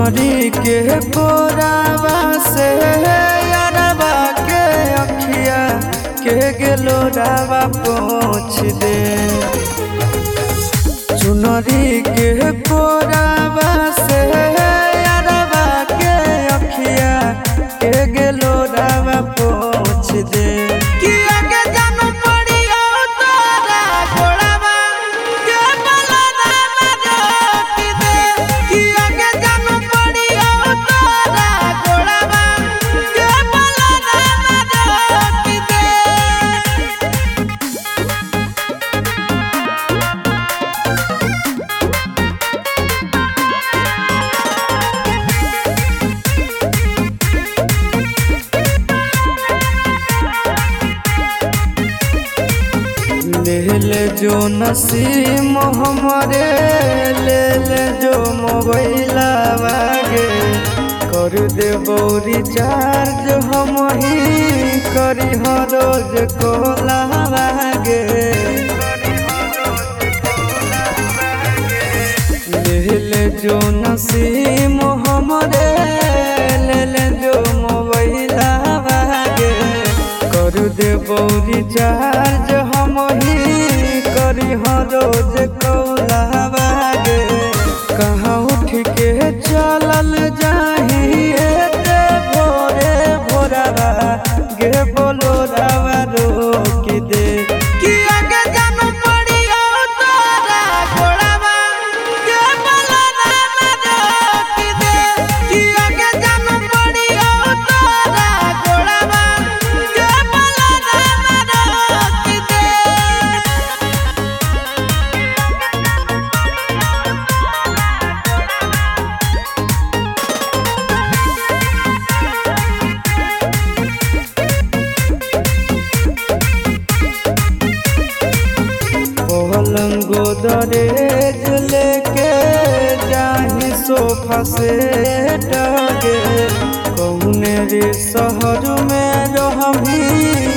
चुनरी के कोरावा से यारवा के अखिया के गेलो रावा पोछ दे। चुनरी के कोरावा से यारवा के अखिया के गेलो रावा पोछ दे। ले जो नसीम हमरे ले जो मोबाइला वागे कर दे बौरी चार्ज हम ही करी हर रोज कोला वागे। ले जो नसीम हमरे ले जो मोबाइला वागे कर दे बौरी चार्ज हम ही करी हर रोज कौला बागे। कहाँ उठ के चलल जाहिए ते भोरे भोरवा गे बोलो रावा रोक दे। पलंगो दरेज लेके जाही सोफा से डगे कौने रे शहर में रहमी